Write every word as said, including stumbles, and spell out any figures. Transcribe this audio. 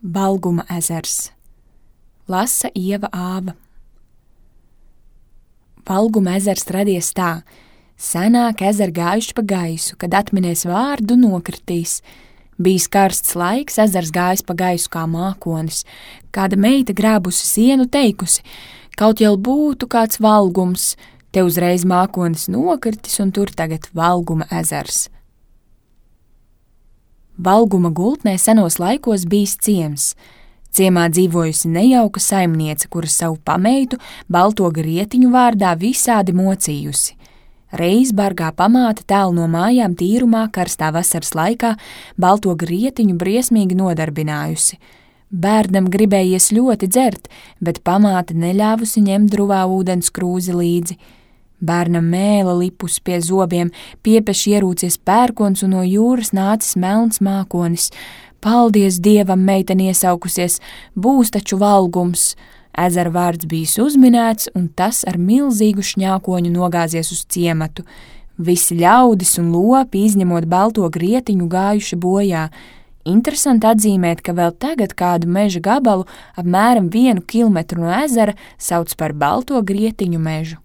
Valguma ezers. Lasa Ieva Āva. Valguma ezers radies tā. Senāk ezeri gājuši pa gaisu, kad atminēs vārdu nokritīs. Bijis karsts laiks, ezers gājis pa gaisu kā mākonis. Kāda meita grābusi sienu teikusi, kaut jau būtu kāds valgums, te uzreiz mākonis nokritis un tur tagad Valguma ezers. Valguma gultnē senos laikos bijis ciems. Ciemā dzīvojusi nejauka saimniece, kura savu pameitu balto grietiņu vārdā visādi mocījusi. Reiz bargā pamāte tālu no mājām tīrumā karstā vasaras laikā balto grietiņu briesmīgi nodarbinājusi. Bērnam gribējies ļoti dzert, bet pamāte neļāvusi ņemt druvā ūdens krūzi līdzi. Bērnam mēla lipus pie zobiem, piepeši ierūcies pērkons un no jūras nācis melns mākonis. Paldies Dievam, meitene iesaukusies, būs taču valgums. Ezera vārds bijis uzminēts, un tas ar milzīgu šņākoņu nogāzies uz ciematu. Visi ļaudis un lopi, izņemot balto grietiņu, gājuši bojā. Interesanti atzīmēt, ka vēl tagad kādu meža gabalu apmēram vienu kilometru no ezera sauc par balto grietiņu mežu.